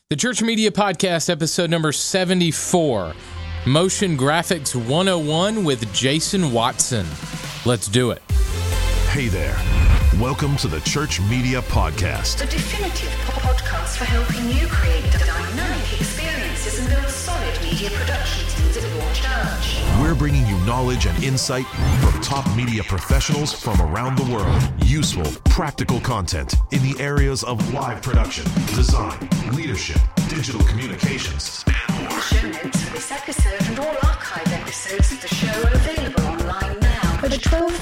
The Church Media Podcast, episode number 74, Motion Graphics 101 with Jason Watson. Let's do it. Hey there. Welcome to the Church Media Podcast. The definitive podcast for helping you create dynamic experiences and build solid media production teams at your church. We're bringing you knowledge and insight from top media professionals from around the world. Useful, practical content in the areas of live production, design, leadership, digital communications, and more. Show notes for this episode and all archive episodes of the show are available online now at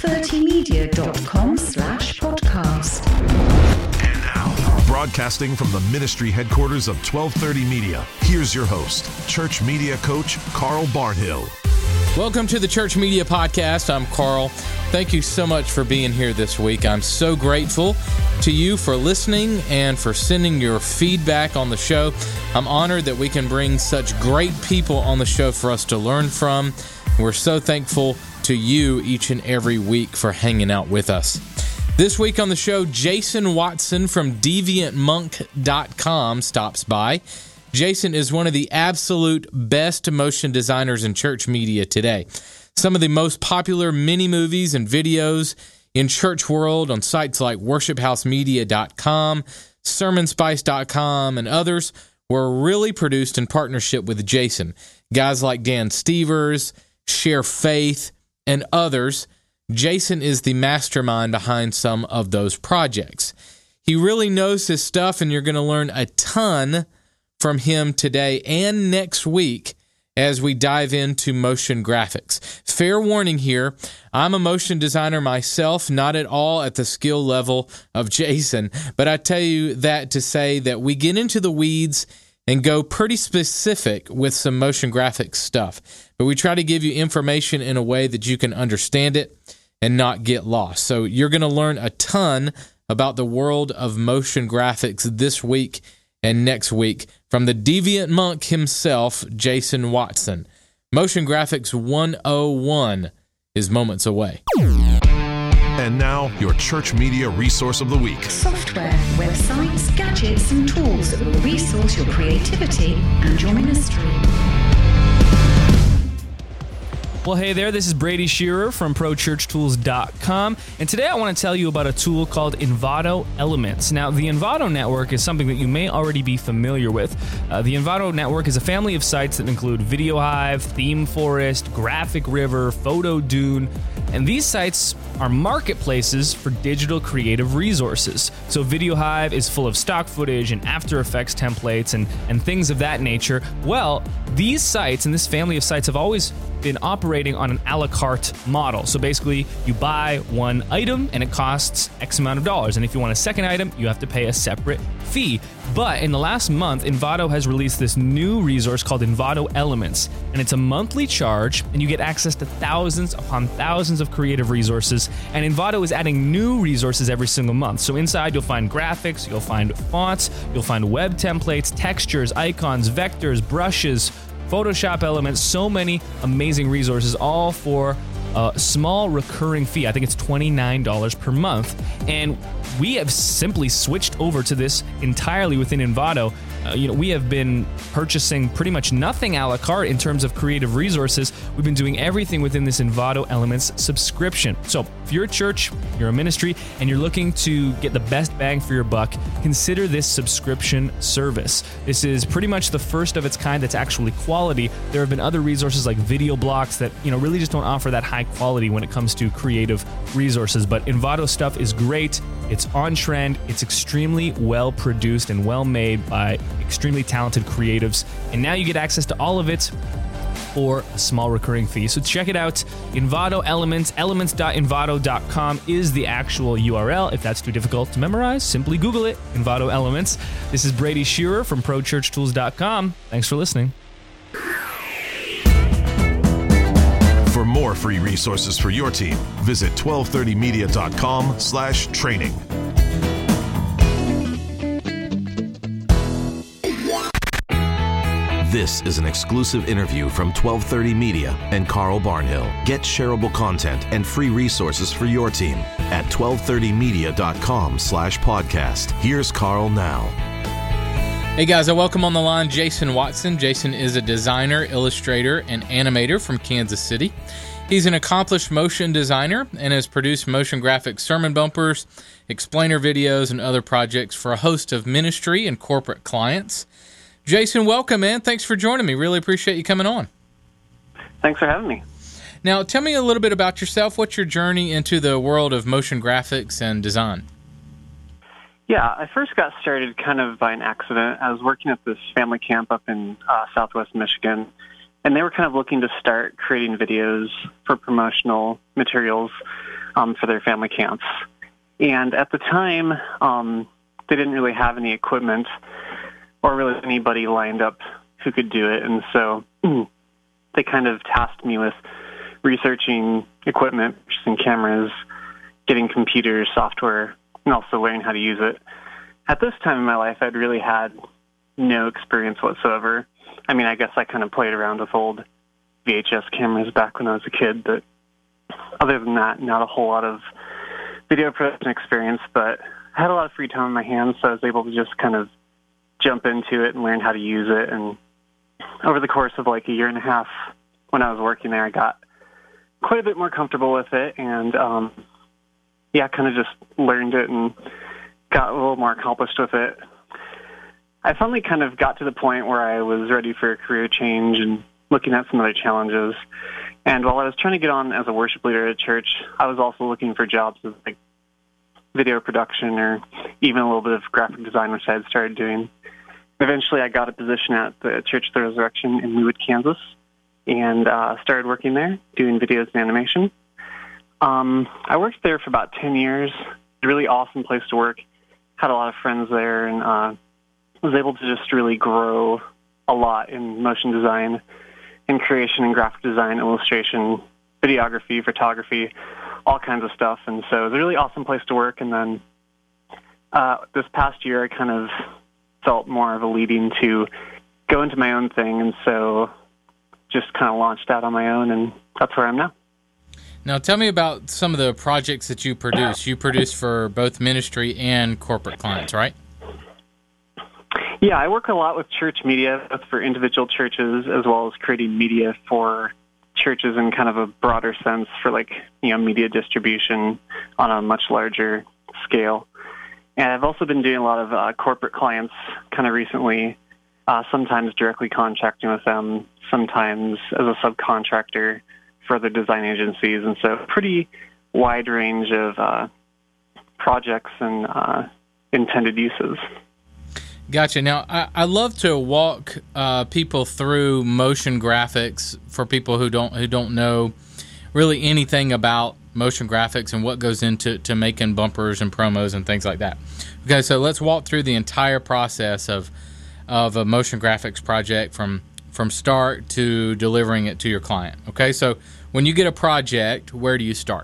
1230media.com/podcast. And now, broadcasting from the ministry headquarters of 1230 Media, here's your host, Church Media Coach Carl Barnhill. Welcome to the Church Media Podcast. I'm Carl. Thank you so much for being here this week. I'm so grateful to you for listening and for sending your feedback on the show. I'm honored that we can bring such great people on the show for us to learn from. We're so thankful to you each and every week for hanging out with us. This week on the show, Jason Watson from DeviantMonk.com stops by. Jason is one of the absolute best motion designers in church media today. Some of the most popular mini-movies and videos in church world on sites like WorshipHouseMedia.com, SermonSpice.com, and others were really produced in partnership with Jason. Guys like Dan Stevers, Share Faith, and others. Jason is the mastermind behind some of those projects. He really knows his stuff, and you're going to learn a ton from him today and next week as we dive into motion graphics. Fair warning here, I'm a motion designer myself, not at all at the skill level of Jason, but I tell you that to say that we get into the weeds and go pretty specific with some motion graphics stuff. But we try to give you information in a way that you can understand it and not get lost. So you're going to learn a ton about the world of motion graphics this week and next week from the Deviant Monk himself, Jason Watson. Motion Graphics 101 is moments away. And now, your church media resource of the week. Software, websites, gadgets, and tools that will resource your creativity and your ministry. Well, hey there, this is Brady Shearer from ProChurchTools.com, and today I want to tell you about a tool called Envato Elements. Now, the Envato network is something that you may already be familiar with. The Envato network is a family of sites that include VideoHive, ThemeForest, Graphic River, PhotoDune, and these sites are marketplaces for digital creative resources. So VideoHive is full of stock footage and After Effects templates and things of that nature. Well, these sites and this family of sites have always been operating on an a la carte model. So basically, you buy one item and it costs X amount of dollars. And if you want a second item, you have to pay a separate fee. But in the last month, Envato has released this new resource called Envato Elements. And it's a monthly charge, and you get access to thousands upon thousands of creative resources. And Envato is adding new resources every single month. So inside, you'll find graphics, you'll find fonts, you'll find web templates, textures, icons, vectors, brushes, Photoshop elements, so many amazing resources, all for a small recurring fee. I think it's $29 per month. And we have simply switched over to this entirely within Envato. We have been purchasing pretty much nothing a la carte in terms of creative resources. We've been doing everything within this Envato Elements subscription. So if you're a church, you're a ministry, and you're looking to get the best bang for your buck, consider this subscription service. This is pretty much the first of its kind that's actually quality. There have been other resources like Video Blocks that really just don't offer that high quality when it comes to creative resources. But Envato stuff is great. It's on trend. It's extremely well produced and well made by extremely talented creatives. And now you get access to all of it for a small recurring fee. So check it out. Envato Elements, elements.envato.com is the actual URL. If that's too difficult to memorize, simply Google it, Envato Elements. This is Brady Shearer from ProChurchTools.com. Thanks for listening. For more free resources for your team, visit 1230media.com/training. This is an exclusive interview from 1230 Media and Carl Barnhill. Get shareable content and free resources for your team at 1230media.com/podcast. Here's Carl now. Hey guys, I welcome on the line Jason Watson. Jason is a designer, illustrator, and animator from Kansas City. He's an accomplished motion designer and has produced motion graphic sermon bumpers, explainer videos, and other projects for a host of ministry and corporate clients. Jason, welcome, man. Thanks for joining me. Really appreciate you coming on. Thanks for having me. Now, tell me a little bit about yourself. What's your journey into the world of motion graphics and design? Yeah, I first got started kind of by an accident. I was working at this family camp up in southwest Michigan, and they were kind of looking to start creating videos for promotional materials for their family camps. And at the time, they didn't really have any equipment or really anybody lined up who could do it. And so they kind of tasked me with researching equipment, purchasing cameras, getting computers, software, and also learning how to use it. At this time in my life, I'd really had no experience whatsoever. I mean, I guess I kind of played around with old VHS cameras back when I was a kid, but other than that, not a whole lot of video production experience, but I had a lot of free time on my hands, so I was able to just kind of jump into it and learn how to use it. And over the course of like a year and a half when I was working there, I got quite a bit more comfortable with it, and kind of just learned it and got a little more accomplished with it. I finally kind of got to the point where I was ready for a career change and looking at some other challenges. And while I was trying to get on as a worship leader at a church, I was also looking for jobs with like video production or even a little bit of graphic design, which I had started doing. Eventually, I got a position at the Church of the Resurrection in Leawood, Kansas, and started working there, doing videos and animation. I worked there for about 10 years. A really awesome place to work. Had a lot of friends there, and was able to just really grow a lot in motion design, in creation and graphic design, illustration, videography, photography, all kinds of stuff. And so it was a really awesome place to work. And then this past year, I kind of felt more of a leading to go into my own thing, and so just kind of launched out on my own, and that's where I am now. Now, tell me about some of the projects that you produce. You produce for both ministry and corporate clients, right? Yeah, I work a lot with church media, both for individual churches as well as creating media for churches in kind of a broader sense for media distribution on a much larger scale. And I've also been doing a lot of corporate clients kind of recently, sometimes directly contracting with them, sometimes as a subcontractor for other design agencies, and so pretty wide range of projects and intended uses. Gotcha. Now, I love to walk people through motion graphics for people who don't know really anything about motion graphics and what goes into making bumpers and promos and things like that. Okay, so let's walk through the entire process of a motion graphics project from start to delivering it to your client. Okay, so when you get a project, where do you start?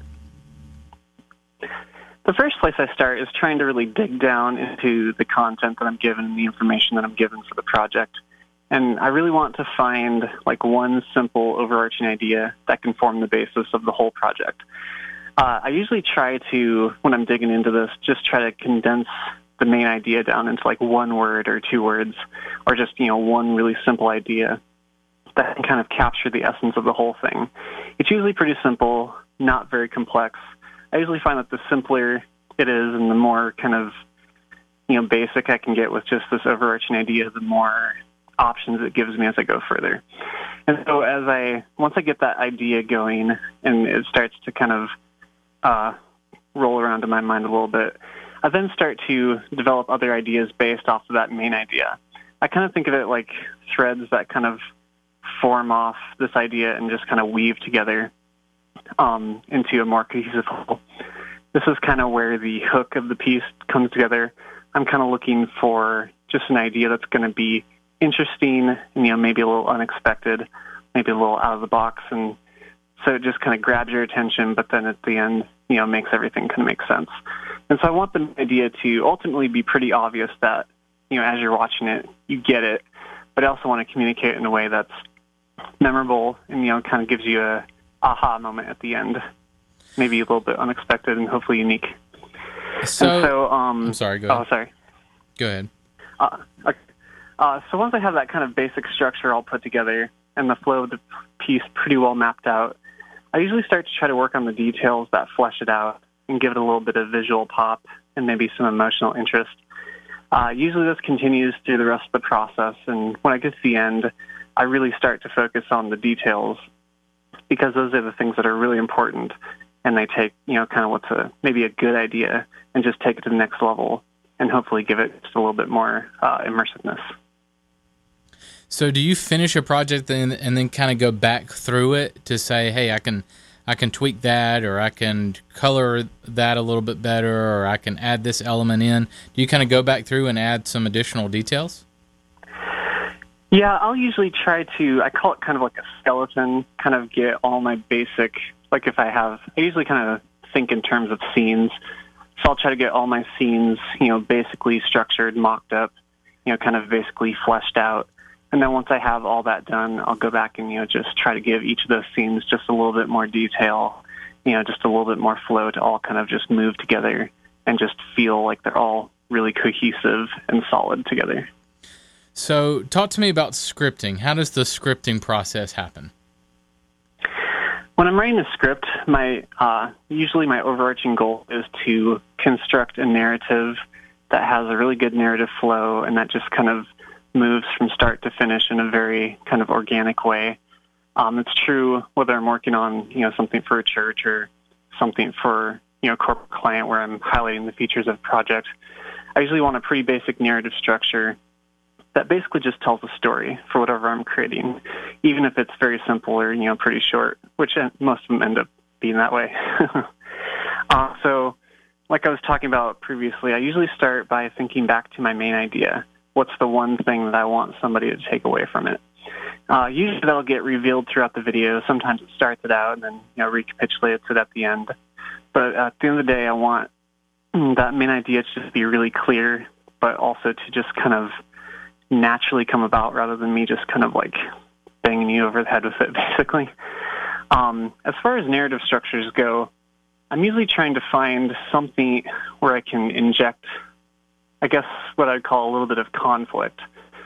The first place I start is trying to really dig down into the content that I'm given, the information that I'm given for the project. And I really want to find one simple overarching idea that can form the basis of the whole project. I usually try to, when I'm digging into this, just try to condense the main idea down into one word or two words, or just, one really simple idea that can kind of capture the essence of the whole thing. It's usually pretty simple, not very complex. I usually find that the simpler it is and the more kind of, basic I can get with just this overarching idea, the more options it gives me as I go further. And so once I get that idea going and it starts to kind of roll around in my mind a little bit, I then start to develop other ideas based off of that main idea. I kind of think of it like threads that kind of form off this idea and just kind of weave together into a more cohesive whole. This is kind of where the hook of the piece comes together. I'm kind of looking for just an idea that's going to be interesting and, maybe a little unexpected, maybe a little out of the box. And so it just kind of grabs your attention, but then at the end, makes everything kind of make sense. And so I want the idea to ultimately be pretty obvious that, as you're watching it, you get it. But I also want to communicate in a way that's memorable and, kind of gives you a aha moment at the end. Maybe a little bit unexpected and hopefully unique. I'm sorry, go ahead. Oh, sorry. Go ahead. Okay. So once I have that kind of basic structure all put together and the flow of the piece pretty well mapped out, I usually start to try to work on the details that flesh it out and give it a little bit of visual pop and maybe some emotional interest. Usually this continues through the rest of the process, and when I get to the end, I really start to focus on the details because those are the things that are really important, and they take, kind of what's maybe a good idea and just take it to the next level and hopefully give it just a little bit more immersiveness. So do you finish a project and then kind of go back through it to say, hey, I can tweak that, or I can color that a little bit better, or I can add this element in? Do you kind of go back through and add some additional details? Yeah, I'll usually try to, I call it kind of like a skeleton, kind of get all my basic, like if I usually kind of think in terms of scenes. So I'll try to get all my scenes, basically structured, mocked up, kind of basically fleshed out. And then once I have all that done, I'll go back and, just try to give each of those scenes just a little bit more detail, just a little bit more flow to all kind of just move together and just feel like they're all really cohesive and solid together. So talk to me about scripting. How does the scripting process happen? When I'm writing a script, usually my overarching goal is to construct a narrative that has a really good narrative flow and that just kind of moves from start to finish in a very kind of organic way. It's true whether I'm working on, something for a church or something for, a corporate client where I'm highlighting the features of a project. I usually want a pretty basic narrative structure that basically just tells a story for whatever I'm creating, even if it's very simple or, pretty short, which most of them end up being that way. So like I was talking about previously, I usually start by thinking back to my main idea. What's the one thing that I want somebody to take away from it? Usually that'll get revealed throughout the video. Sometimes it starts it out and then, recapitulates it at the end. But at the end of the day, I want that main idea to just be really clear, but also to just kind of naturally come about rather than me just kind of like banging you over the head with it, basically. As far as narrative structures go, I'm usually trying to find something where I can inject, I guess, what I'd call a little bit of conflict.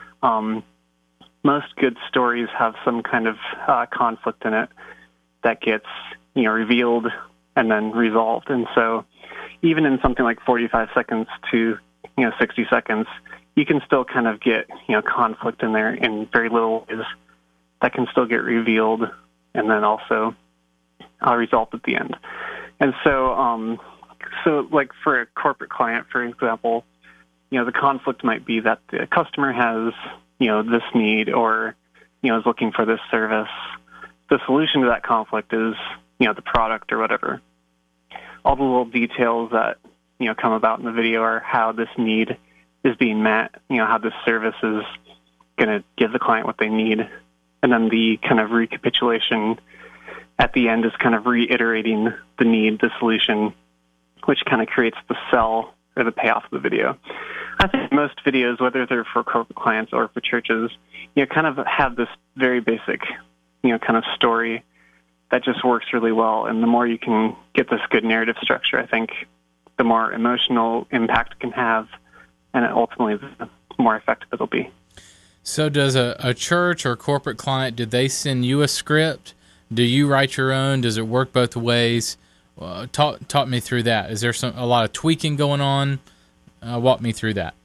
Most good stories have some kind of conflict in it that gets, revealed and then resolved. And so even in something like 45 seconds to, 60 seconds, you can still kind of get, conflict in there in very little ways that can still get revealed and then also resolved at the end. And so, like for a corporate client, for example, the conflict might be that the customer has, this need or, is looking for this service. The solution to that conflict is, the product or whatever. All the little details that, come about in the video are how this need is being met, how this service is going to give the client what they need. And then the kind of recapitulation at the end is kind of reiterating the need, the solution, which kind of creates the sell or the payoff of the video. I think most videos, whether they're for corporate clients or for churches, kind of have this very basic, kind of story that just works really well. And the more you can get this good narrative structure, I think the more emotional impact it can have, and ultimately the more effective it'll be. So does a church or corporate client, do they send you a script? Do you write your own? Does it work both ways? Talk me through that. Is there a lot of tweaking going on? Walk me through that.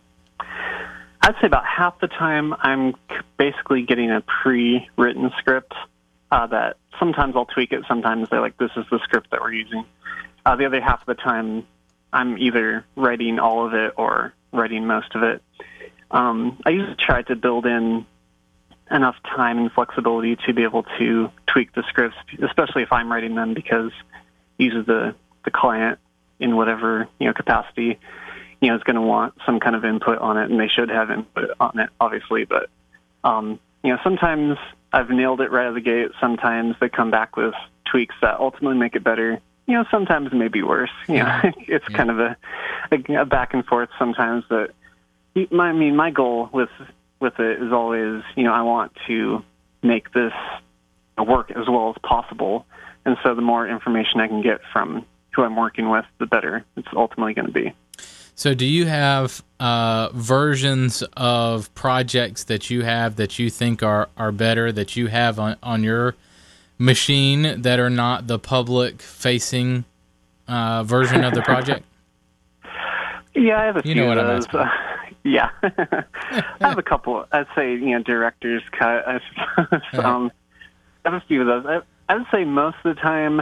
I'd say about half the time I'm basically getting a pre-written script that sometimes I'll tweak it. Sometimes they're like, this is the script that we're using. The other half of the time I'm either writing all of it or writing most of it. I usually try to build in enough time and flexibility to be able to tweak the scripts, especially if I'm writing them, because usually the client in whatever capacity is going to want some kind of input on it, and they should have input on it, obviously. But sometimes I've nailed it right out of the gate. Sometimes they come back with tweaks that ultimately make it better. Sometimes maybe worse. It's kind of a back and forth sometimes. But my goal with it is always, I want to make this work as well as possible. And so the more information I can get from who I'm working with, the better it's ultimately going to be. So do you have versions of projects that you have that you think are better, that you have on your machine that are not the public-facing version of the project? Yeah, I have a few know what of I'm those. asking. Yeah. I have a couple. I'd say, director's cut, I suppose. I have a few of those. I would say most of the time,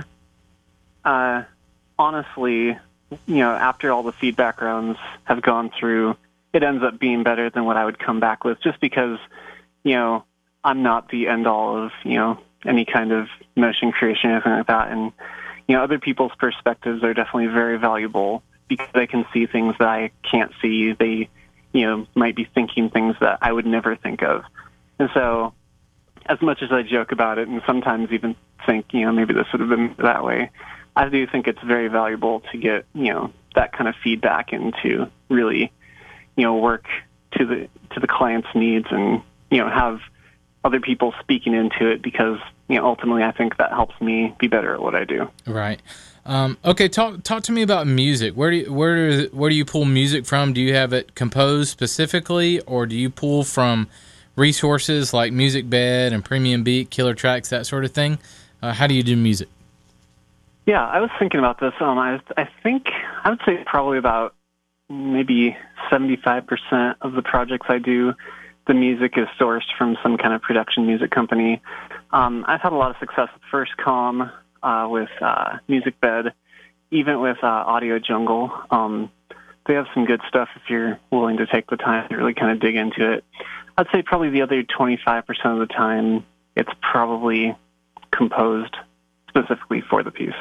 honestly, after all the feedback rounds have gone through, it ends up being better than what I would come back with, just because, I'm not the end-all of, any kind of motion creation or anything like that. And, other people's perspectives are definitely very valuable because they can see things that I can't see. They, might be thinking things that I would never think of. And so as much as I joke about it and sometimes even think, maybe this would have been that way, I do think it's very valuable to get, that kind of feedback and to really, work to the client's needs and, have other people speaking into it because, ultimately I think that helps me be better at what I do. Right. Okay. Talk to me about music. Where do you pull music from? Do you have it composed specifically, or do you pull from resources like MusicBed and Premium Beat, Killer Tracks, that sort of thing? How do you do music? Yeah, I was thinking about this. I think I would say probably about maybe 75% of the projects I do, the music is sourced from some kind of production music company. I've had a lot of success with FirstCom, with MusicBed, even with Audio Jungle. They have some good stuff if you're willing to take the time to really kind of dig into it. I'd say probably the other 25% of the time, it's probably composed specifically for the piece.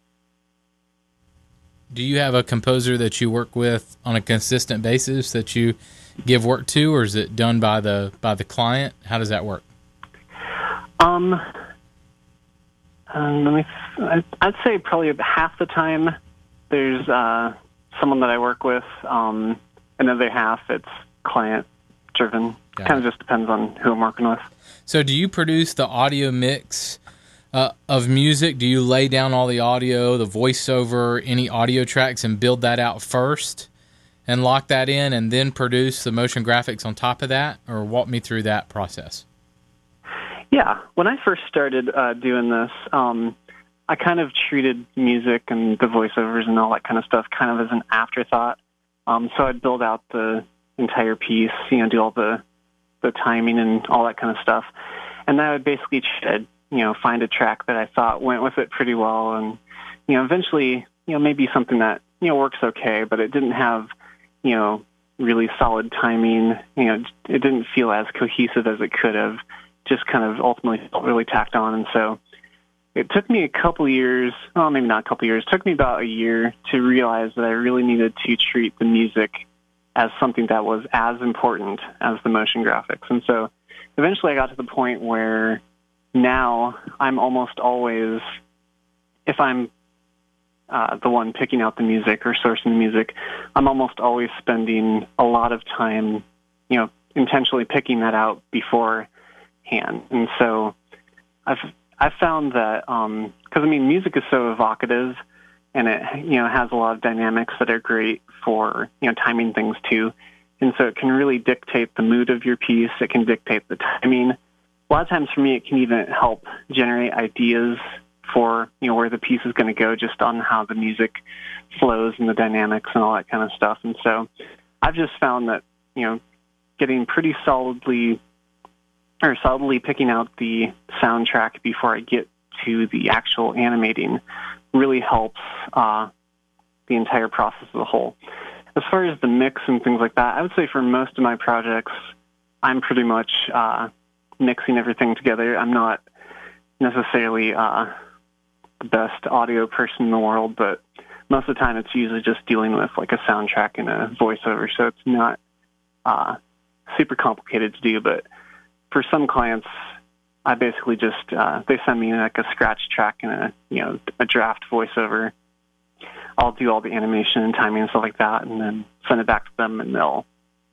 Do you have a composer that you work with on a consistent basis that you give work to, or is it done by the client? How does that work? I'd say probably about half the time there's someone that I work with. Another half it's client driven. Kind of just depends on who I'm working with. So do you produce the audio mix of music? Do you lay down all the audio, the voiceover, any audio tracks, and build that out first and lock that in and then produce the motion graphics on top of that? Or walk me through that process. Yeah. When I first started doing this, I kind of treated music and the voiceovers and all that kind of stuff kind of as an afterthought. So I'd build out the entire piece, do all the timing and all that kind of stuff. And then I would basically find a track that I thought went with it pretty well. And, eventually, maybe something that, works okay, but it didn't have, really solid timing. It didn't feel as cohesive as it could have, just kind of ultimately felt really tacked on. And so it took me a couple years, well, maybe not a couple years, it took me about a year to realize that I really needed to treat the music as something that was as important as the motion graphics. And so eventually I got to the point where now I'm almost always, if I'm the one picking out the music or sourcing the music, I'm almost always spending a lot of time, intentionally picking that out beforehand. And so I've found that, because music is so evocative, and it has a lot of dynamics that are great for timing things too, and so it can really dictate the mood of your piece. It can dictate the timing. A lot of times for me, it can even help generate ideas for where the piece is going to go, just on how the music flows and the dynamics and all that kind of stuff. And so I've just found that getting pretty solidly picking out the soundtrack before I get to the actual animating really helps the entire process as a whole. As far as the mix and things like that, I would say for most of my projects, I'm pretty much mixing everything together. I'm not necessarily the best audio person in the world, but most of the time it's usually just dealing with like a soundtrack and a voiceover, so it's not super complicated to do. But for some clients, I basically just they send me like a scratch track and a draft voiceover. I'll do all the animation and timing and stuff like that, and then send it back to them, and they'll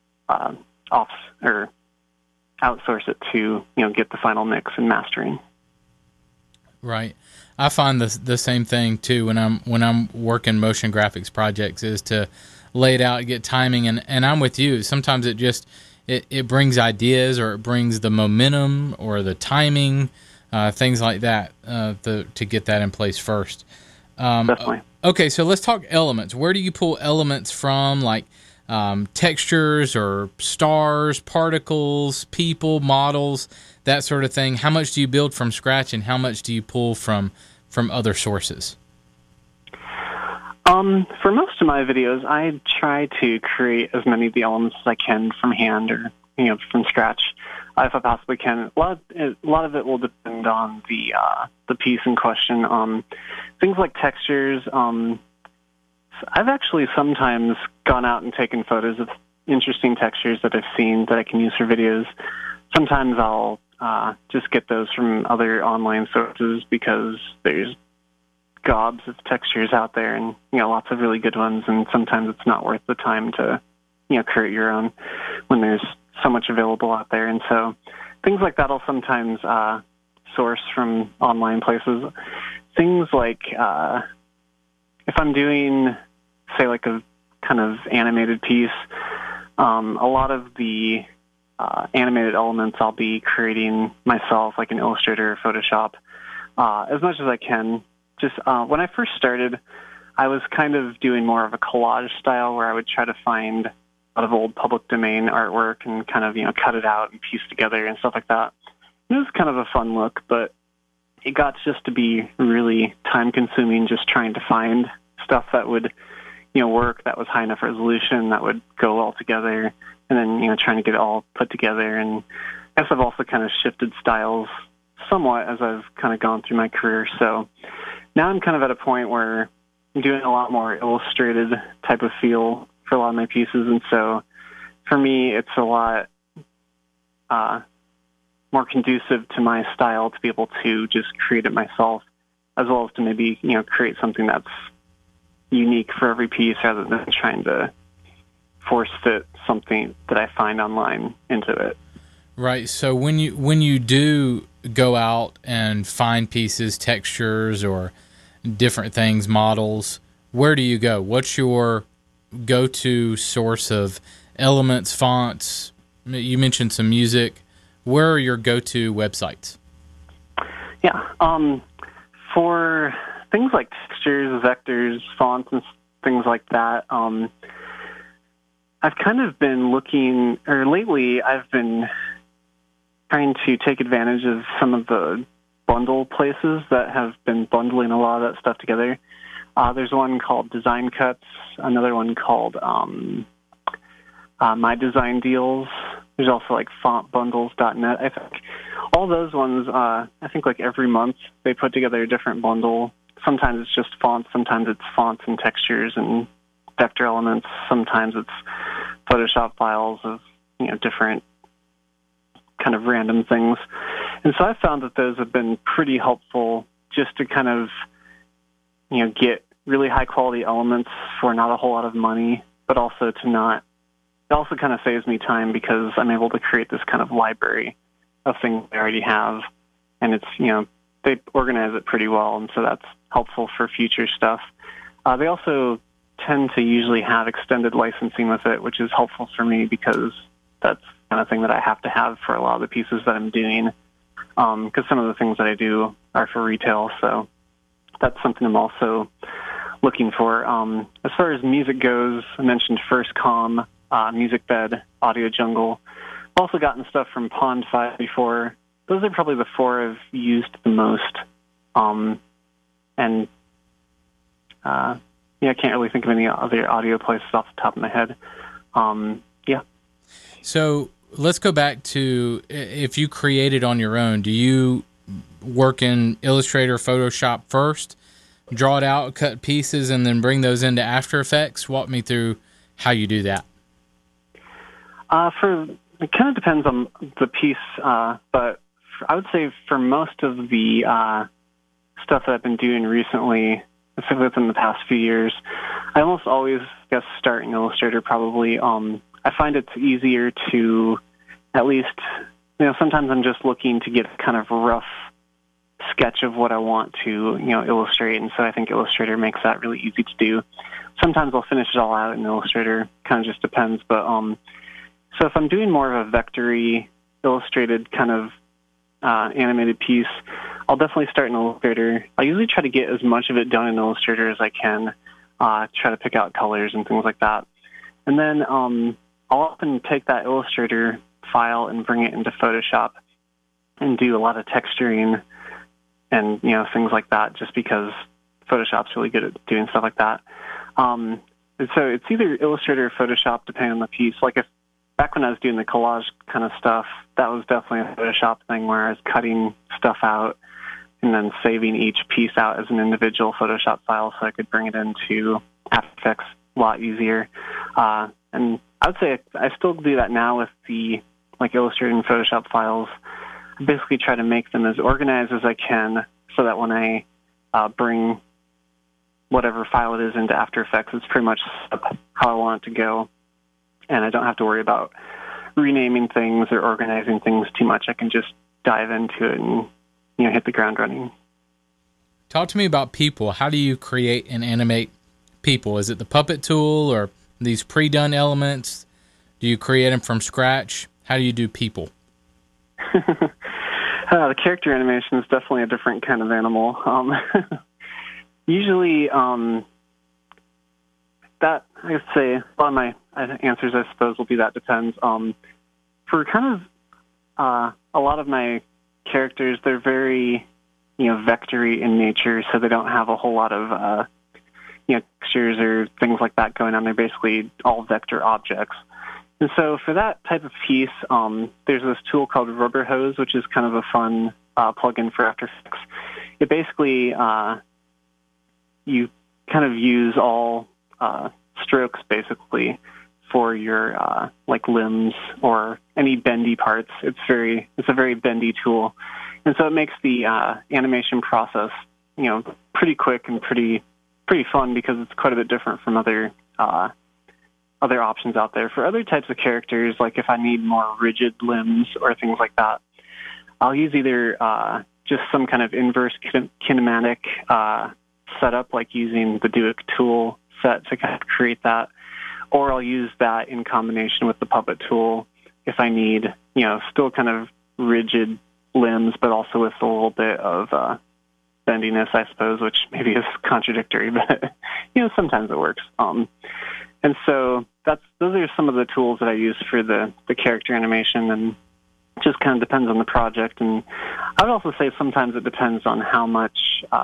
outsource it to get the final mix and mastering. Right. I find the same thing too when I'm working motion graphics projects, is to laid out, get timing, and I'm with you. Sometimes it just it brings ideas, or it brings the momentum or the timing, things like that, to get that in place first. Definitely. Okay, so let's talk elements. Where do you pull elements from, like textures or stars, particles, people, models, that sort of thing? How much do you build from scratch, and how much do you pull from other sources? For most of my videos, I try to create as many of the elements as I can from hand, or from scratch, if I possibly can. A lot of it will depend on the piece in question. Things like textures. I've actually sometimes gone out and taken photos of interesting textures that I've seen that I can use for videos. Sometimes I'll just get those from other online sources, because there's gobs of textures out there, and lots of really good ones, and sometimes it's not worth the time to create your own when there's so much available out there. And so things like that I'll sometimes source from online places. Things like if I'm doing, say, like a kind of animated piece, a lot of the animated elements I'll be creating myself, like in Illustrator or Photoshop, as much as I can. Just when I first started, I was kind of doing more of a collage style, where I would try to find a lot of old public domain artwork and kind of cut it out and piece together and stuff like that. And it was kind of a fun look, but it got just to be really time-consuming, just trying to find stuff that would work, that was high enough resolution, that would go well together, and then trying to get it all put together. And I guess I've also kind of shifted styles somewhat as I've kind of gone through my career. So now I'm kind of at a point where I'm doing a lot more illustrated type of feel for a lot of my pieces, and so for me it's a lot more conducive to my style to be able to just create it myself, as well as to maybe create something that's unique for every piece, rather than trying to force fit something that I find online into it. Right. So when you do go out and find pieces, textures, or different things, models, where do you go? What's your go-to source of elements, fonts? You mentioned some music. Where are your go-to websites? Yeah. For things like textures, vectors, fonts, and things like that, I've kind of been looking, or lately I've been trying to take advantage of some of the bundle places that have been bundling a lot of that stuff together. There's one called Design Cuts, another one called My Design Deals. There's also like fontbundles.net. I think all those ones, I think like every month they put together a different bundle. Sometimes it's just fonts, sometimes it's fonts and textures and vector elements, sometimes it's Photoshop files of different kind of random things. And so I found that those have been pretty helpful, just to kind of get really high quality elements for not a whole lot of money, but also to not. It also kind of saves me time, because I'm able to create this kind of library of things I already have, and it's they organize it pretty well, and so that's helpful for future stuff. They also tend to usually have extended licensing with it, which is helpful for me, because that's the kind of thing that I have to have for a lot of the pieces that I'm doing, because some of the things that I do are for retail, so that's something I'm also looking for. As far as music goes, I mentioned FirstCom, MusicBed, Audio Jungle. I've also gotten stuff from Pond5 before. Those are probably the four I've used the most. I can't really think of any other audio places off the top of my head. So let's go back to, if you create it on your own, do you work in Illustrator, Photoshop first, draw it out, cut pieces, and then bring those into After Effects? Walk me through how you do that. It kind of depends on the piece, but I would say for most of the stuff that I've been doing recently, especially within the past few years, I almost always start in Illustrator probably. I find it's easier to, at least, sometimes I'm just looking to get a kind of rough sketch of what I want to, illustrate. And so I think Illustrator makes that really easy to do. Sometimes I'll finish it all out in Illustrator, kind of just depends. But so if I'm doing more of a vectory, illustrated kind of animated piece, I'll definitely start in Illustrator. I usually try to get as much of it done in Illustrator as I can, try to pick out colors and things like that. And then I'll often take that Illustrator file and bring it into Photoshop and do a lot of texturing and, things like that, just because Photoshop's really good at doing stuff like that. And so it's either Illustrator or Photoshop, depending on the piece. Like back when I was doing the collage kind of stuff, that was definitely a Photoshop thing where I was cutting stuff out and then saving each piece out as an individual Photoshop file so I could bring it into After Effects a lot easier. And I would say I still do that now with the Illustrator and Photoshop files. I basically try to make them as organized as I can so that when I bring whatever file it is into After Effects, it's pretty much how I want it to go. And I don't have to worry about renaming things or organizing things too much. I can just dive into it and, hit the ground running. Talk to me about people. How do you create and animate people? Is it the Puppet tool or these pre-done elements? Do you create them from scratch? How do you do people? The character animation is definitely a different kind of animal. Usually, that, I would say, a lot of my answers, I suppose, will be that depends. For kind of a lot of my characters, they're very, vectory in nature, so they don't have a whole lot of, textures or things like that going on. They're basically all vector objects. And so for that type of piece, there's this tool called Rubber Hose, which is kind of a fun plugin for After Effects. It basically, you kind of use all strokes, basically, for your limbs or any bendy parts. It's a very bendy tool, and so it makes the animation process, pretty quick and pretty fun because it's quite a bit different from other options out there. For other types of characters, like if I need more rigid limbs or things like that, I'll use either just some kind of inverse kinematic setup, like using the Duik tool set to kind of create that, or I'll use that in combination with the Puppet tool if I need, still kind of rigid limbs, but also with a little bit of bendiness, I suppose, which maybe is contradictory, but, sometimes it works. And so those are some of the tools that I use for the character animation, and it just kind of depends on the project. And I would also say sometimes it depends on how much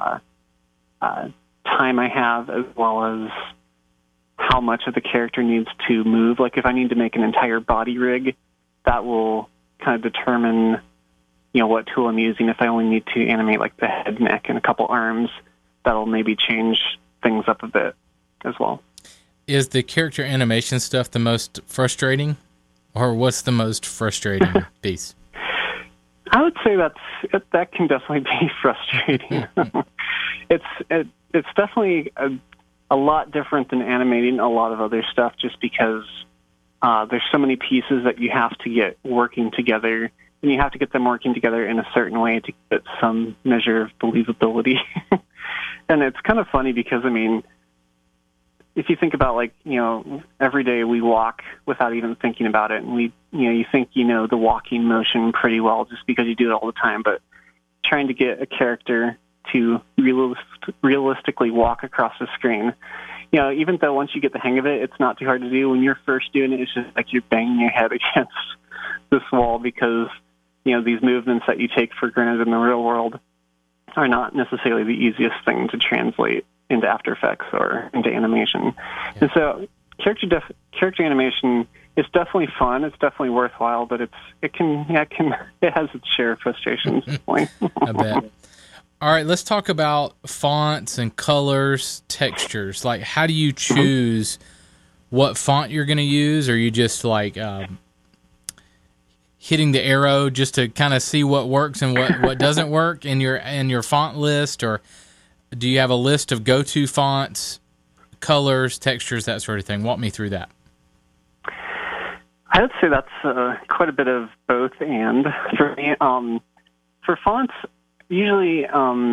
time I have, as well as how much of the character needs to move. Like if I need to make an entire body rig, that will kind of determine, what tool I'm using. If I only need to animate like the head, neck, and a couple arms, that'll maybe change things up a bit as well. Is the character animation stuff the most frustrating, or what's the most frustrating piece? I would say that can definitely be frustrating. It's definitely a lot different than animating a lot of other stuff, just because there's so many pieces that you have to get working together, and you have to get them working together in a certain way to get some measure of believability. And it's kind of funny because, if you think about, every day we walk without even thinking about it, and you think the walking motion pretty well just because you do it all the time, but trying to get a character to realistically walk across the screen, even though once you get the hang of it, it's not too hard to do. When you're first doing it, it's just like you're banging your head against this wall because, these movements that you take for granted in the real world are not necessarily the easiest thing to translate into After Effects or into animation. Yeah. And so character animation is definitely fun. It's definitely worthwhile, but it has its share of frustrations. I bet. All right, let's talk about fonts and colors, textures. Like, how do you choose what font you're going to use? Or are you just hitting the arrow just to kind of see what works and what doesn't work in your font list? Or do you have a list of go-to fonts, colors, textures, that sort of thing? Walk me through that. I would say that's quite a bit of both. And for me, for fonts, usually,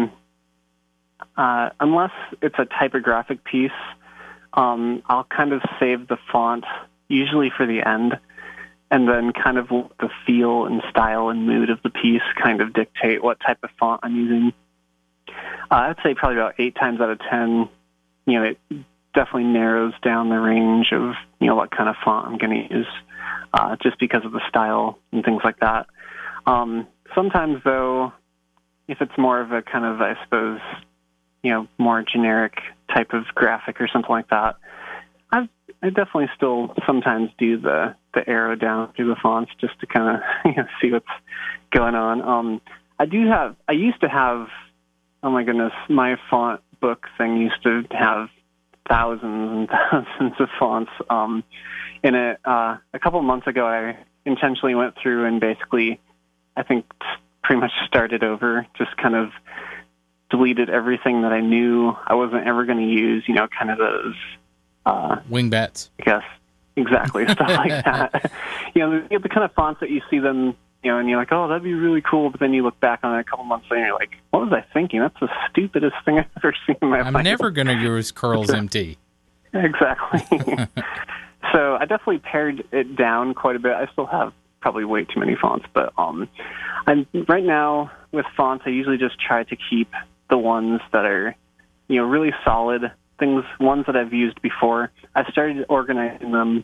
unless it's a typographic piece, I'll kind of save the font usually for the end, and then kind of the feel and style and mood of the piece kind of dictate what type of font I'm using. I'd say probably about 8 times out of 10, it definitely narrows down the range of, what kind of font I'm going to use, just because of the style and things like that. Sometimes, though, if it's more of a kind of, I suppose, more generic type of graphic or something like that, I definitely still sometimes do the arrow down through the fonts just to kind of see what's going on. I used to have, oh my goodness, my font book thing used to have thousands and thousands of fonts in it. A couple of months ago, I intentionally went through and basically, I think, pretty much started over, just kind of deleted everything that I knew I wasn't ever going to use, kind of those wingbats. I guess. Exactly. Stuff like that. The kind of fonts that you see them, and you're like, oh, that'd be really cool. But then you look back on it a couple months later and you're like, what was I thinking? That's the stupidest thing I've ever seen in my life. I'm never going to use Curls MT. Exactly. So I definitely pared it down quite a bit. I still have probably way too many fonts, but right now with fonts, I usually just try to keep the ones that are, really solid ones that I've used before. I started organizing them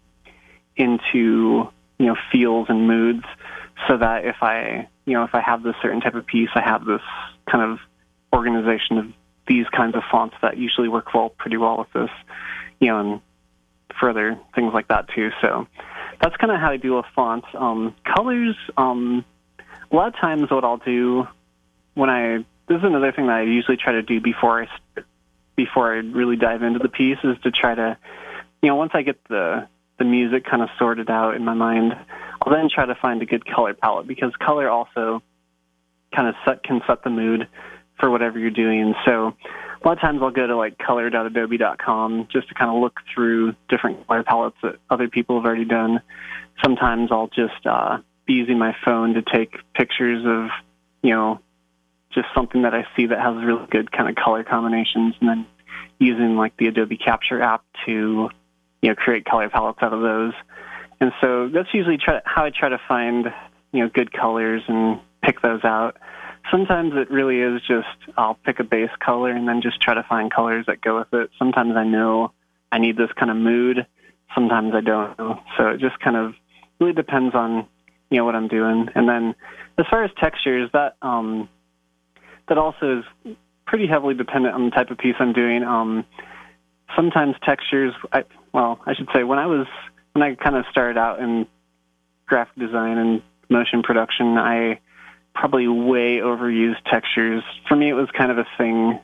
into, feels and moods, so that if I have this certain type of piece, I have this kind of organization of these kinds of fonts that usually work pretty well with this, and further things like that too. So that's kind of how I deal with fonts. Colors, a lot of times what I'll do this is another thing that I usually try to do before I really dive into the piece, is to try to, once I get the music kind of sorted out in my mind, I'll then try to find a good color palette, because color also kind of can set the mood for whatever you're doing. So a lot of times I'll go to like color.adobe.com just to kind of look through different color palettes that other people have already done. Sometimes I'll just be using my phone to take pictures of, just something that I see that has really good kind of color combinations, and then using like the Adobe Capture app to, create color palettes out of those. And so that's usually how I try to find, good colors and pick those out. Sometimes it really is just I'll pick a base color and then just try to find colors that go with it. Sometimes I know I need this kind of mood. Sometimes I don't know. So it just kind of really depends on, what I'm doing. And then as far as textures, that also is pretty heavily dependent on the type of piece I'm doing. Sometimes textures, I should say, when I kind of started out in graphic design and motion production, I probably way overused textures. For me, it was kind of a thing,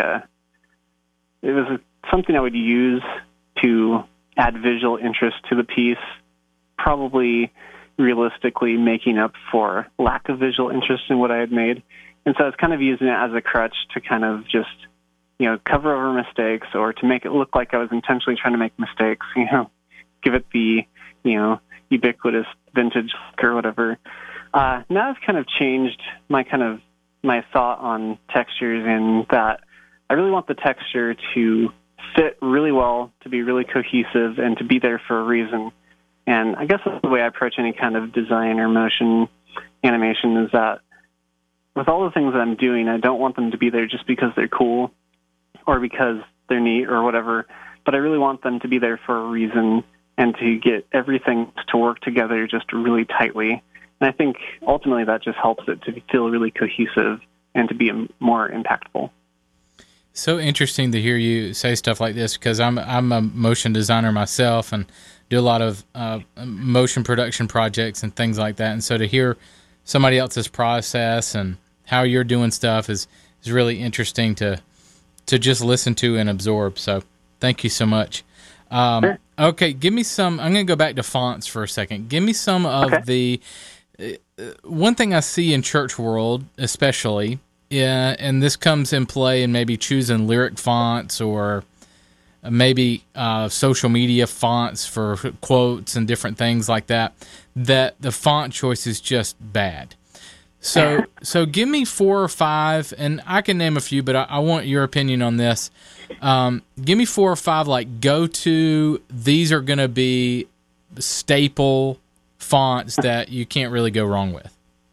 something I would use to add visual interest to the piece, probably realistically making up for lack of visual interest in what I had made. And so I was kind of using it as a crutch to kind of just, cover over mistakes, or to make it look like I was intentionally trying to make mistakes, give it the, ubiquitous vintage look or whatever. Now I've kind of changed my thought on textures, in that I really want the texture to fit really well, to be really cohesive, and to be there for a reason. And I guess that's the way I approach any kind of design or motion animation, is that with all the things that I'm doing, I don't want them to be there just because they're cool or because they're neat or whatever, but I really want them to be there for a reason, and to get everything to work together just really tightly. And I think ultimately that just helps it to feel really cohesive and to be more impactful. So interesting to hear you say stuff like this, because I'm a motion designer myself and do a lot of motion production projects and things like that. And so to hear somebody else's process and how you're doing stuff is really interesting to just listen to and absorb. So thank you so much. Sure. Okay, give me some. I'm going to go back to fonts for a second. Give me some of the one thing I see in church world, especially, and this comes in play in maybe choosing lyric fonts or maybe social media fonts for quotes and different things like that, that the font choice is just bad. So give me 4 or 5, and I can name a few, but I want your opinion on this. Give me 4 or 5, like, go-to, these are going to be staple fonts that you can't really go wrong with.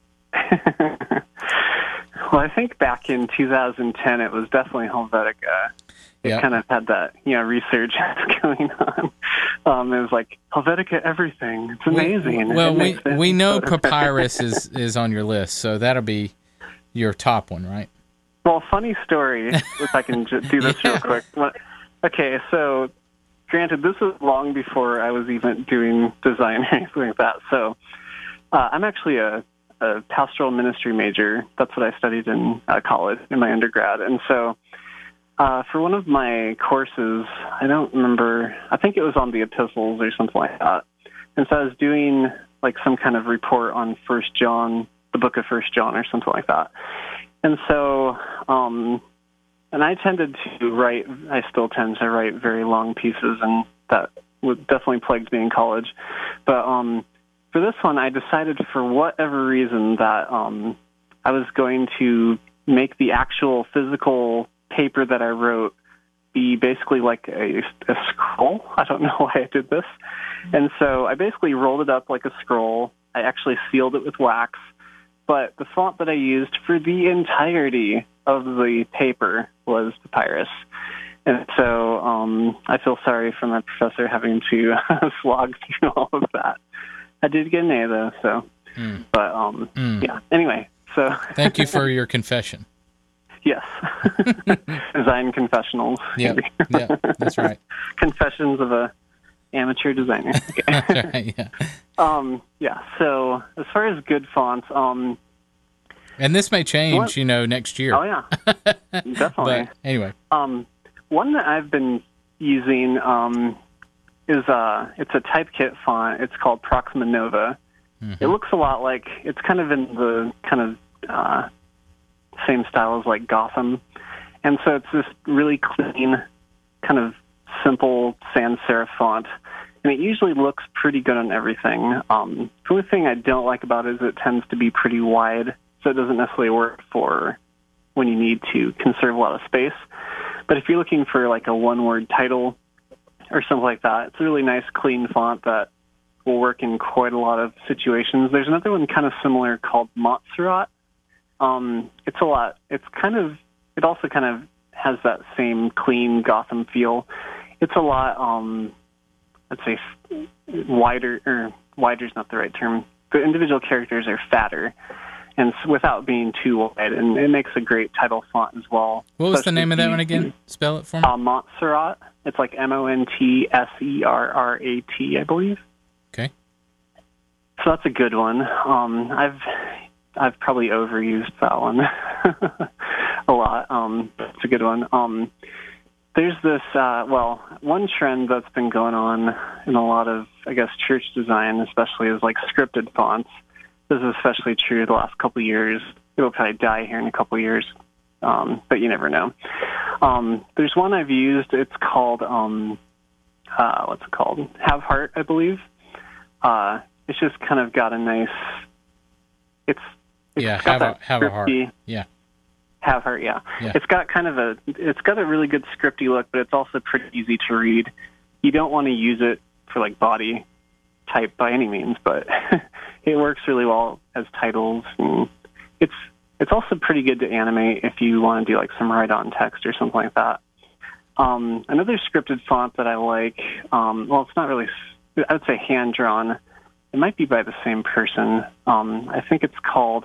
Well, I think back in 2010, it was definitely Helvetica. It kind of had that, resurgence going on. It was like, Helvetica everything. It's amazing. We know Papyrus is on your list, so that'll be your top one, right? Well, funny story, if I can just do this real quick. Okay, so granted, this was long before I was even doing design or anything like that. So I'm actually a pastoral ministry major. That's what I studied in college, in my undergrad. And so for one of my courses, I don't remember, I think it was on the epistles or something like that. And so I was doing like some kind of report on 1 John, the book of 1 John or something like that. And so, and I still tend to write very long pieces, and that definitely plagued me in college. But for this one, I decided for whatever reason that I was going to make the actual physical paper that I wrote be basically like a scroll. I don't know why I did this. And so I basically rolled it up like a scroll. I actually sealed it with wax. But the font that I used for the entirety of the paper was Papyrus. And so I feel sorry for my professor having to slog through all of that. I did get an A, though, so. But, yeah. Anyway, so. Thank you for your confession. Yes. Design confessionals. Yeah, that's right. Confessions of a amateur designer. Okay. That's right, yeah. Yeah, so as far as good fonts, and this may change, next year. Oh, yeah. Definitely. But anyway. One that I've been using is it's a typekit font. It's called Proxima Nova. Mm-hmm. It looks a lot like, it's kind of in the kind of same style as like Gotham. And so it's this really clean, kind of simple sans serif font. And it usually looks pretty good on everything. The only thing I don't like about it is it tends to be pretty wide, so it doesn't necessarily work for when you need to conserve a lot of space. But if you're looking for like a one-word title or something like that, it's a really nice, clean font that will work in quite a lot of situations. There's another one kind of similar called Montserrat. It also kind of has that same clean Gotham feel. It's a lot, let's say, wider, or wider is not the right term. The individual characters are fatter, and without being too wide, and it makes a great title font as well. What was the name of that one again? Spell it for me. Montserrat. It's like Montserrat, I believe. Okay. So that's a good one. I've probably overused that one a lot. It's a good one. There's this, one trend that's been going on in a lot of, I guess, church design, especially, is like scripted fonts. This is especially true the last couple of years. It'll probably die here in a couple of years, but you never know. There's one I've used. It's called, what's it called? Have Heart, I believe. It's just kind of got a nice, have a heart. Yeah. Have Heart, yeah. It's got it's got a really good scripty look, but it's also pretty easy to read. You don't want to use it for like body type by any means, but it works really well as titles. And it's also pretty good to animate if you want to do like some write-on text or something like that. Another scripted font that I like, it's not really, I would say hand-drawn. It might be by the same person. I think it's called,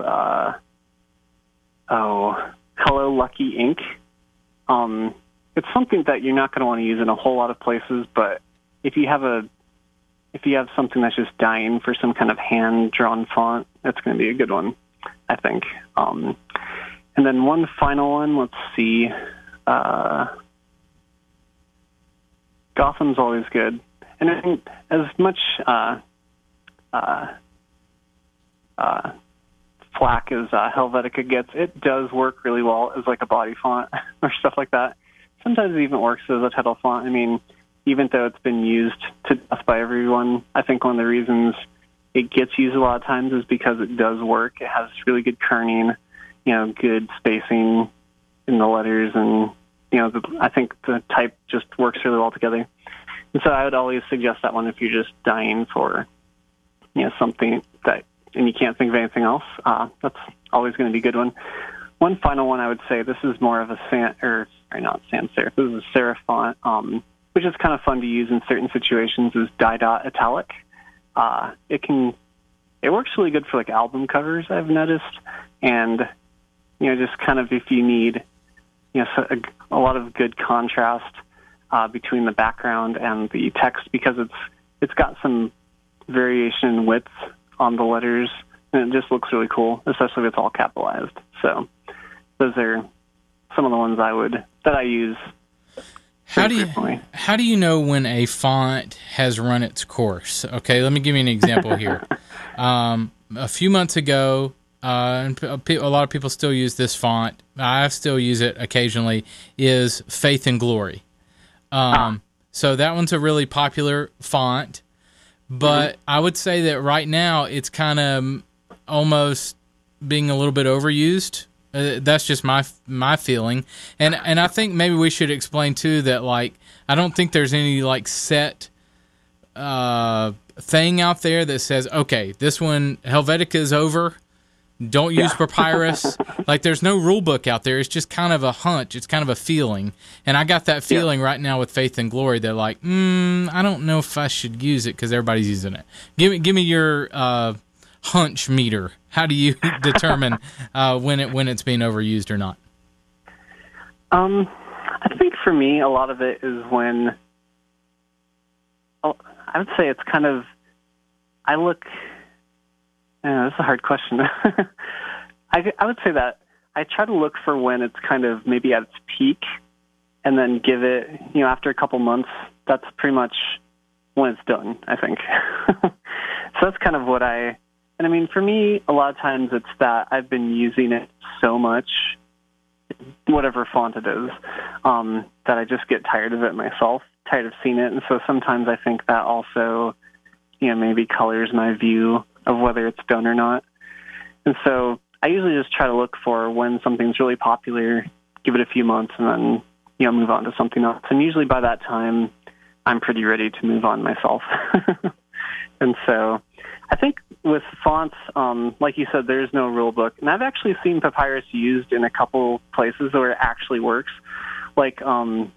Hello Lucky Ink. It's something that you're not going to want to use in a whole lot of places, but if you have something that's just dying for some kind of hand-drawn font, that's going to be a good one, I think. And then one final one, let's see. Gotham's always good. And I think as much flack as Helvetica gets, it does work really well as like a body font or stuff like that. Sometimes it even works as a title font. I mean, even though it's been used to death by everyone, I think one of the reasons it gets used a lot of times is because it does work. It has really good kerning, good spacing in the letters, and I think the type just works really well together. And so I would always suggest that one if you're just dying for something that, and you can't think of anything else. That's always going to be a good one. One final one I would say, this is more of a not sans serif. This is a serif font, which is kind of fun to use in certain situations. Is dot italic. It works really good for like album covers, I've noticed, and just kind of if you need a lot of good contrast between the background and the text, because it's got some variation in width on the letters, and it just looks really cool, especially if it's all capitalized. So those are some of the ones that I use. How do you know when a font has run its course? Okay, let me give you an example here. A few months ago, and a lot of people still use this font, I still use it occasionally, is Faith and Glory. So that one's a really popular font, but I would say that right now it's kind of almost being a little bit overused. That's just my feeling, and I think maybe we should explain too that like I don't think there's any like set thing out there that says, okay, this one Helvetica is over, don't use Papyrus. Like there's no rule book out there. It's just kind of a hunch. It's kind of a feeling, and I got that feeling right now with Faith and Glory. They're like, I don't know if I should use it because everybody's using it. Give me your hunch meter. How do you determine when it's being overused or not? I think for me, a lot of it is when I would say it's kind of I look. That's a hard question. I would say that I try to look for when it's kind of maybe at its peak, and then give it after a couple months. That's pretty much when it's done, I think. So that's kind of what And I mean, for me, a lot of times it's that I've been using it so much, whatever font it is, that I just get tired of it myself, tired of seeing it. And so sometimes I think that also, maybe colors my view of whether it's done or not. And so I usually just try to look for when something's really popular, give it a few months, and then, move on to something else. And usually by that time, I'm pretty ready to move on myself. And so I think with fonts, like you said, there's no rule book. And I've actually seen Papyrus used in a couple places where it actually works. Like almost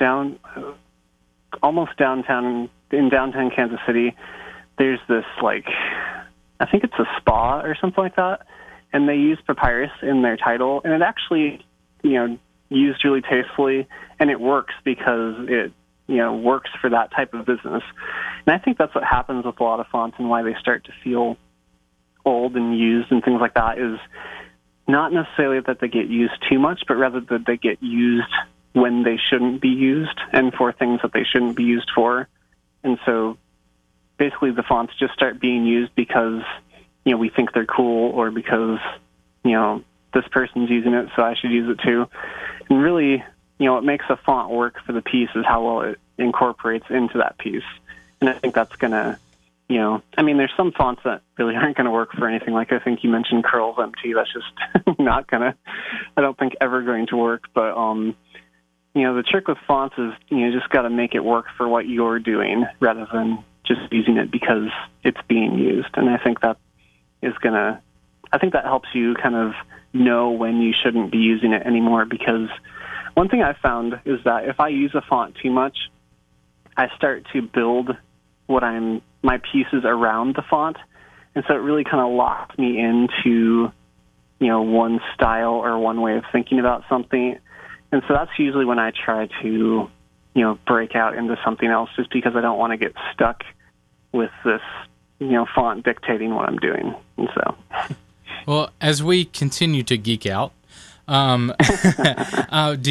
downtown, in downtown Kansas City, there's this, I think it's a spa or something like that, and they use Papyrus in their title, and it actually, used really tastefully, and it works because it, works for that type of business. And I think that's what happens with a lot of fonts and why they start to feel old and used and things like that, is not necessarily that they get used too much, but rather that they get used when they shouldn't be used and for things that they shouldn't be used for. And so basically the fonts just start being used because, we think they're cool, or because, this person's using it, so I should use it too. And really, what makes a font work for the piece is how well it incorporates into that piece. And I think that's going to, there's some fonts that really aren't going to work for anything. Like I think you mentioned Curls MT. That's just not going to, I don't think ever going to work. But, the trick with fonts is, you just got to make it work for what you're doing rather than just using it because it's being used. And I think that that helps you kind of know when you shouldn't be using it anymore, because one thing I've found is that if I use a font too much, I start to build my pieces around the font, and so it really kind of locks me into, one style or one way of thinking about something. And so that's usually when I try to, break out into something else, just because I don't want to get stuck with this, font dictating what I'm doing. And so, well, as we continue to geek out, do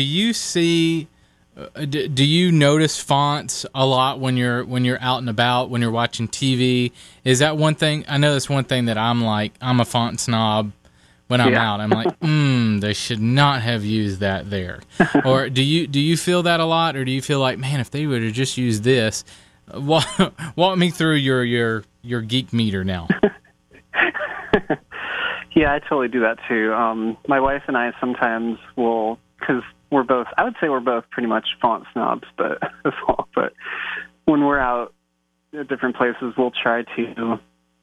you notice fonts a lot when you're out and about, when you're watching TV? Is that one thing? I know that's one thing that I'm a font snob when I'm out. I'm like, they should not have used that there. Or do you feel that a lot, or do you feel like, man, if they would have just used this? Walk me through your your geek meter now. Yeah, I totally do that too. My wife and I sometimes will, because I would say we're both pretty much font snobs, but when we're out at different places, we'll try to,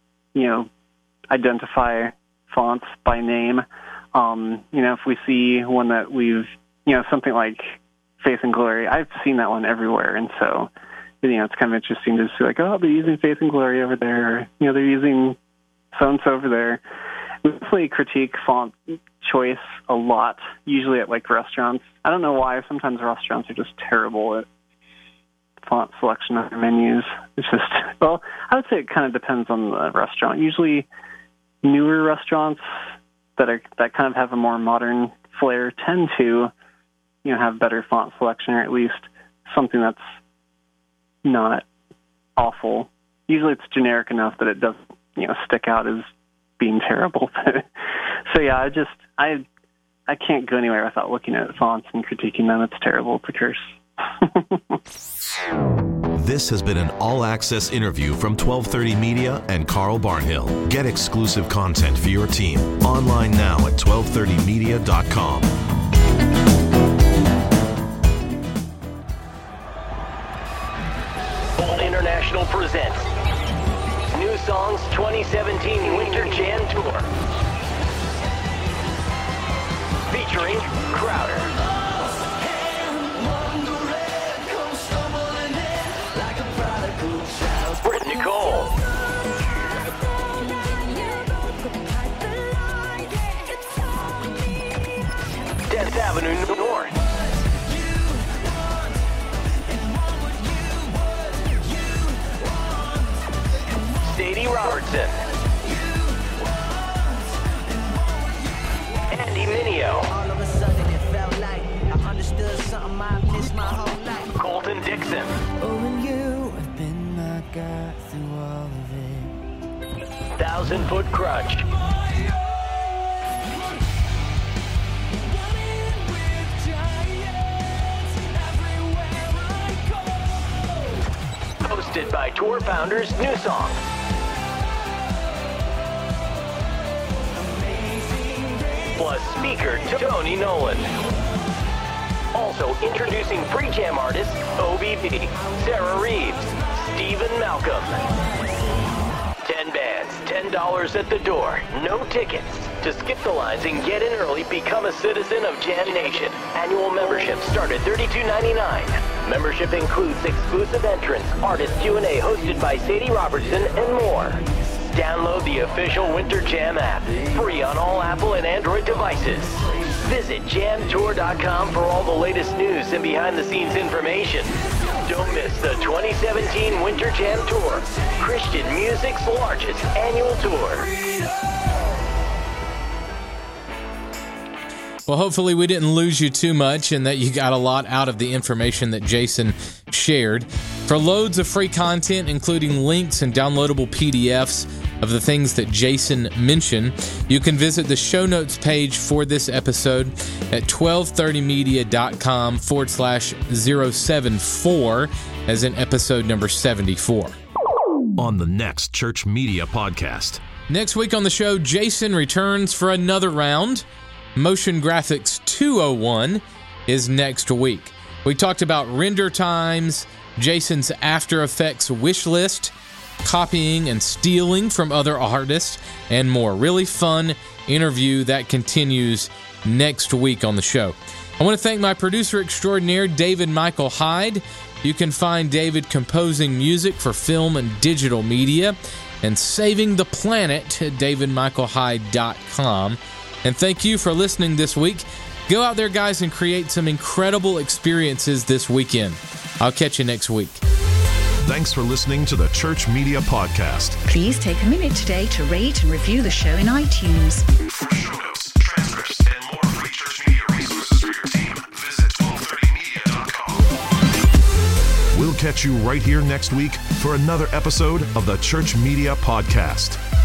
identify fonts by name. If we see one that we've, something like Faith and Glory, I've seen that one everywhere, and so, it's kind of interesting to see, like, oh, they're using Faith and Glory over there, or, they're using so-and-so over there. We definitely critique font choice a lot, usually at, like, restaurants. I don't know why. Sometimes restaurants are just terrible at font selection on their menus. It's just, well, I would say it kind of depends on the restaurant. Usually newer restaurants that kind of have a more modern flair tend to, have better font selection, or at least something that's not awful. Usually it's generic enough that it doesn't, stick out as being terrible. So yeah, I can't go anywhere without looking at fonts and critiquing them. It's terrible. It's a curse. This has been an all-access interview from 1230 Media and Carl Barnhill. Get exclusive content for your team online now at 1230media.com. Bolt International presents New Songs 2017 Winter Jam Tour, featuring Crowder, Britt Nicole, Death Avenue North, Sadie Robertson, Andy Mineo, Colton Dixon, Thousand Foot Crutch, hosted by tour founders New Song. Plus speaker Tony Nolan. Also introducing pre-jam artists OBB, Sarah Reeves, Stephen Malcolm. 10 bands, $10 at the door, no tickets. To skip the lines and get in early, become a citizen of Jam Nation. Annual membership start at $32.99. Membership includes exclusive entrance, artist Q&A hosted by Sadie Robertson, and more. Download the official Winter Jam app, free on all Apple and Android devices. Visit jamtour.com for all the latest news and behind-the-scenes information. Don't miss the 2017 Winter Jam Tour, Christian music's largest annual tour. Well, hopefully we didn't lose you too much and that you got a lot out of the information that Jason shared. For loads of free content, including links and downloadable PDFs of the things that Jason mentioned, you can visit the show notes page for this episode at 1230media.com/074, as in episode number 74. On the next Church Media Podcast. Next week on the show, Jason returns for another round. Motion Graphics 201 is next week. We talked about render times, Jason's After Effects wish list, copying and stealing from other artists, and more. Really fun interview that continues next week on the show. I want to thank my producer extraordinaire, David Michael Hyde. You can find David composing music for film and digital media and saving the planet at davidmichaelhyde.com. And thank you for listening this week. Go out there, guys, and create some incredible experiences this weekend. I'll catch you next week. Thanks for listening to the Church Media Podcast. Please take a minute today to rate and review the show in iTunes. For show notes, transcripts, and more free Church Media resources for your team, visit 1230media.com. We'll catch you right here next week for another episode of the Church Media Podcast.